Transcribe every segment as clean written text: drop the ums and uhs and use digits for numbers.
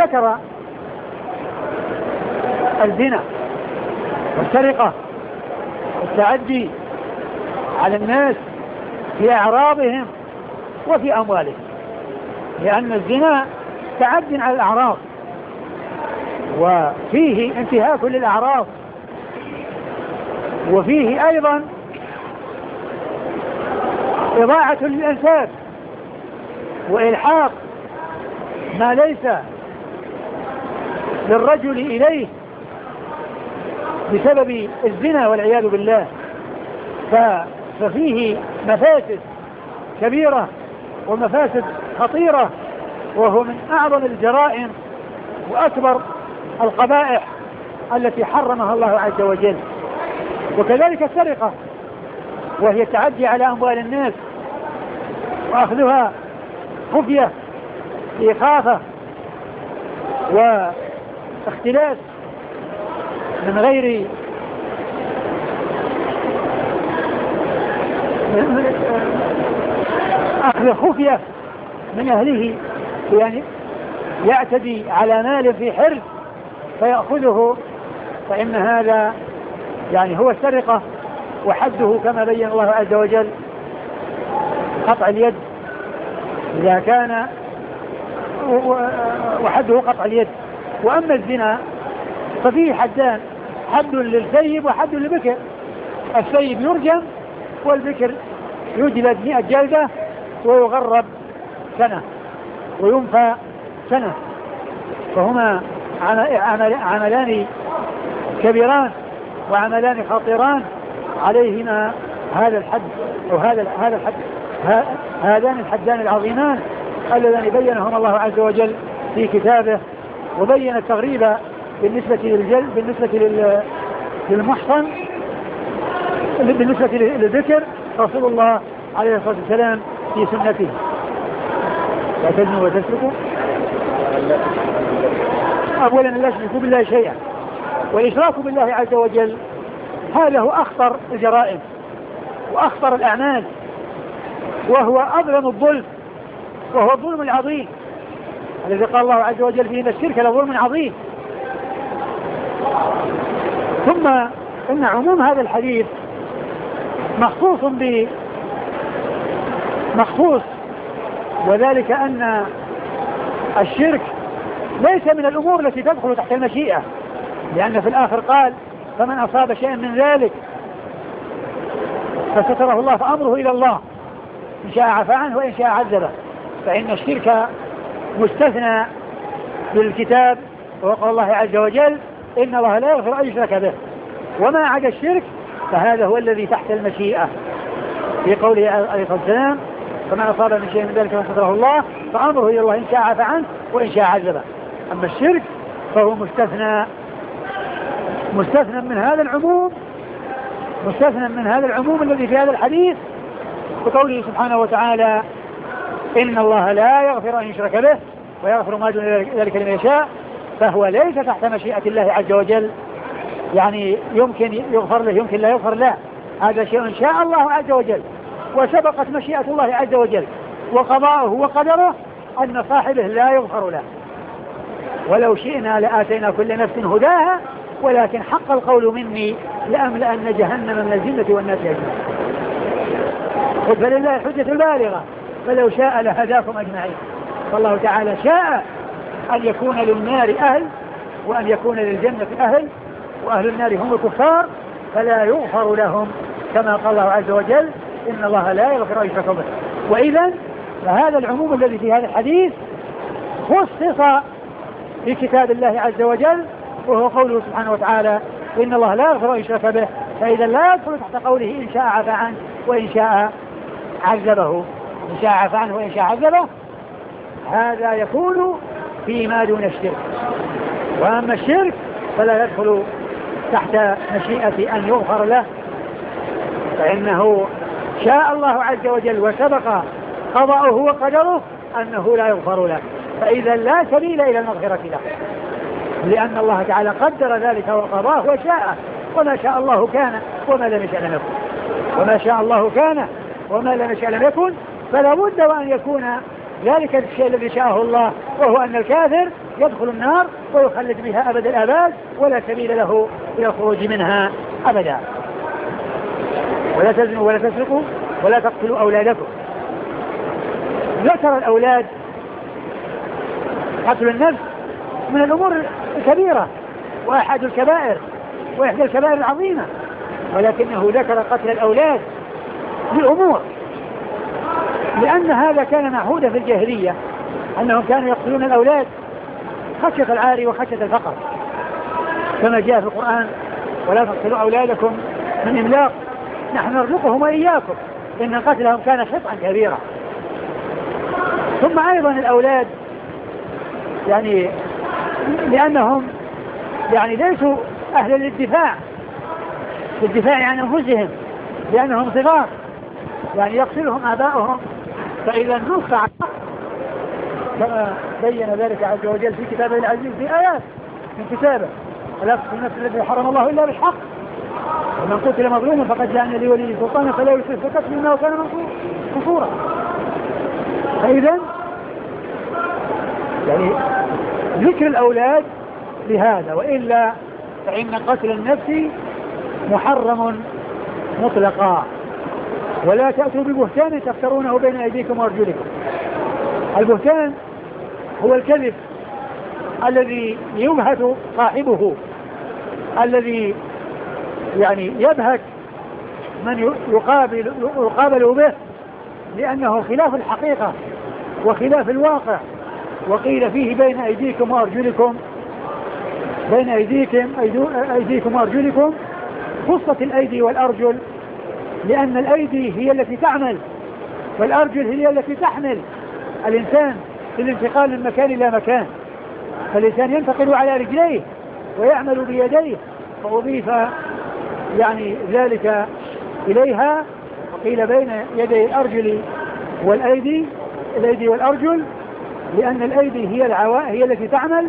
ذكر الزنا والسرقة والتعدي على الناس في أعراضهم وفي أموالهم، لأن الزنا تعد على الأعراض وفيه انتهاك للأعراض، وفيه أيضا إضاعة للأنساب وإلحاق ما ليس للرجل إليه بسبب الزنا والعياذ بالله. ففيه مفاسد كبيرة ومفاسد خطيرة، وهو من أعظم الجرائم وأكبر القبائح التي حرمها الله عز وجل. وكذلك السرقة، وهي التعدي على أموال الناس وأخذها خفية بإخافة واختلاس من غير أخذ خفية من أهله، يعني يعتدي على مال في حرز فيأخذه، فإن هذا يعني هو السرقة، وحده كما بين الله عز وجل قطع اليد إذا كان، وحده قطع اليد. وأما الزنا ففيه حدان، حد للسيب وحد للبكر. السيب يرجم والبكر يجلد 100 جلدة ويغرب سنة وينفى سنة، فهما عملان كبيران وعملان خطيران عليهما هذا الحد أو هذا الحد، هذان الحدان العظيمان اللذان بينهما الله عز وجل في كتابه، وبين التغريب بالنسبة للمحصن، بالنسبة للذكر رسول الله عليه الصلاة والسلام في سنته: لا تزنوا وتسرقوا. أولا لا تشركوا بالله شيئا، والإشراك بالله عز وجل هذا هو أخطر الجرائم وأخطر الأعمال، وهو أظلم الظلم، وهو الظلم العظيم الذي قال الله عز وجل فيه: إن الشرك لظلم عظيم. ثم إن عموم هذا الحديث مخصوص، وذلك أن الشرك ليس من الأمور التي تدخل تحت المشيئة، لأن في الآخر قال: فمن أصاب شيئا من ذلك فستره الله فأمره إلى الله، إن شاء عفا عنه وإن شاء عذبه. فإن الشرك مستثنى بالكتاب، وقال الله عز وجل: إن الله لا يغفر أن يشرك به، وما عدا الشرك فهذا هو الذي تحت المشيئة، في قوله عليه الصلاة والسلام: فمن أصاب من شيء من ذلك فستره الله فأمره إلى الله، إن شاء عفا عنه وإن شاء عذبه. أما الشرك فهو مستثنى من هذا العموم الذي في هذا الحديث، بقوله سبحانه وتعالى: إن الله لا يغفر أن يشرك به ويغفر ما دون ذلك لمن يشاء. فهو ليس تحت مشيئة الله عز وجل، يعني يمكن يغفر له يمكن لا يغفر له، هذا شيء شاء الله عز وجل، وسبقت مشيئة الله عز وجل وقضاؤه وقدره أن صاحبه لا يغفر له. ولو شئنا لآتينا كل نفس هداها ولكن حق القول مني لأملأن جهنم من الجنة والناس أجمعين. قل فلله الحجة البالغة فلو شاء لهداكم أجمعين. فالله تعالى شاء أن يكون للنار أهل وأن يكون للجنة أهل، وأهل النار هم الكفار فلا يغفر لهم، كما قال الله عز وجل: إن الله لا يغفر أن يشرك به. وإذن فهذا العموم الذي في هذا الحديث خصص في كتاب الله عز وجل، وهو قوله سبحانه وتعالى: إن الله لا يغفر أن يشرك به. فإذا لا يدخل تحت قوله: إن شاء عفا عنه وإن شاء عذبه، إن شاء عفا عنه وإن شاء عذبه، هذا يكون فيما دون الشرك. وأما الشرك فلا يدخل تحت مشيئة أن يغفر له، فإنه شاء الله عز وجل وسبق قضاؤه وقدره أنه لا يغفر له، فإذا لا سبيل إلى المغفرة له، لأن الله تعالى قدر ذلك وقضاه وشاء، وما شاء الله كان وما لم يشأ لم يكن، وما شاء الله كان وما لم يشأ لم يكن. فلا بد وأن يكون ذلك الشيء الذي شاءه الله، وهو أن الكافر يدخل النار ويخلد بها أبد الآباد ولا سبيل له إلى الخروج منها أبدا. ولا تزنوا ولا تسرقوا ولا تقتلوا أولادكم. ذكر الأولاد قتل النفس من الأمور الكبيرة وأحد الكبائر وإحدى الكبائر العظيمة، ولكنه ذكر قتل الأولاد لأمور، لأن هذا كان معهودا في الجاهلية أنهم كانوا يقتلون الأولاد خشية العار وخشية الفقر، كما جاء في القرآن ولا تقتلوا أولادكم من إملاق نحن نرزقهم وإياكم إن قتلهم كان خطأ كبيرا. ثم أيضا الأولاد يعني لأنهم يعني ليسوا أهلا للدفاع عن أنفسهم لأنهم صغار، يعني يقتلهم آباؤهم، فإذا نص كما بين ذلك عز وجل في كتابه العزيز في آيات من كتابه ولا تقتلوا النفس التي حرم الله إلا بالحق ومن قتل مظلوما فقد جعلنا لوليه سلطانا فلا يسرف في القتل إنه كان منصورا. فإذا يعني ذكر الأولاد لهذا، وإلا فإن قتل النفس محرم مطلقا. ولا تأتوا ببهتان تفترونه بين أيديكم وأرجلكم. البهتان هو الكذب الذي يبهت صاحبه، الذي يعني يبهت من يقابل به لأنه خلاف الحقيقة وخلاف الواقع. وقيل فيه بين أيديكم وأرجلكم، بين أيديكم وأرجلكم، خصت الأيدي والأرجل لأن الأيدي هي التي تعمل والأرجل هي التي تحمل الإنسان في الانتقال من مكان إلى مكان، فالإنسان ينتقل على رجليه ويعمل بيديه، فأضيف يعني ذلك إليها. وقيل بين يدي الأرجل والأيدي، الأيدي والأرجل، لأن الأيدي هي التي تعمل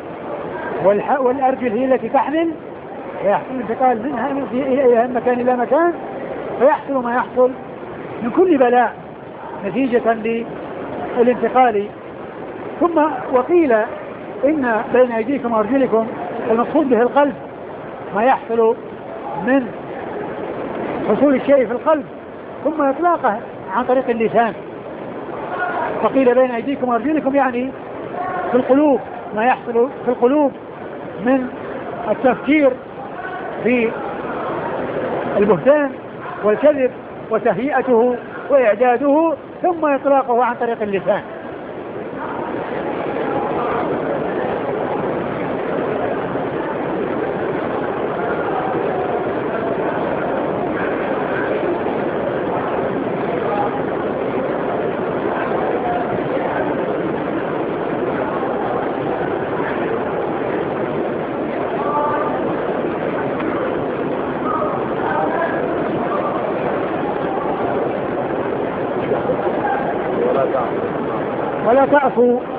والأرجل هي التي تحمل، ويحصل الانتقال منها إلى مكان إلى مكان، فيحصل ما يحصل من كل بلاء نتيجة للانتقال. ثم وقيل إن بين أيديكم وأرجلكم المقصود به القلب، ما يحصل من حصول الشيء في القلب ثم إطلاقه عن طريق اللسان. فقيل بين أيديكم وأرجلكم يعني في القلوب، ما يحصل في القلوب من التفكير في البهتان والكذب وتهيئته وإعداده ثم إطلاقه عن طريق اللسان. ولا تعفوا